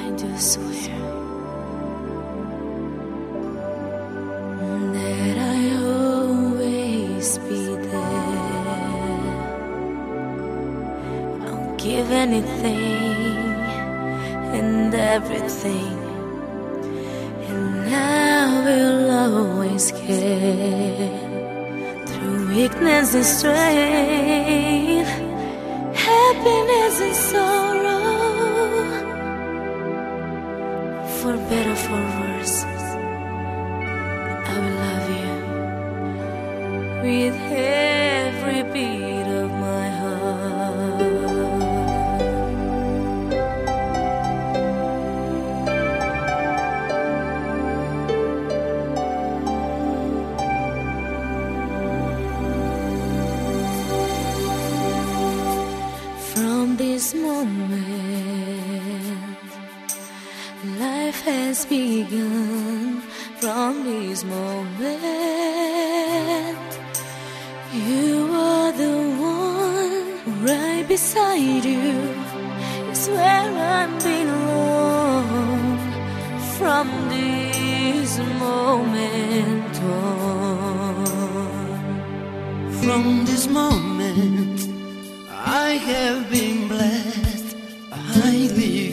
I do swear that I always be there. I'll give anything and everything, and I will always care. Through weakness and strength, happiness and sorrow, for better, for worse, I will love you with every beat of my heart. From this moment, life has begun. From this moment, you are the one. Right beside you is where I belong. From this moment on, from this moment, I have been blessed, highly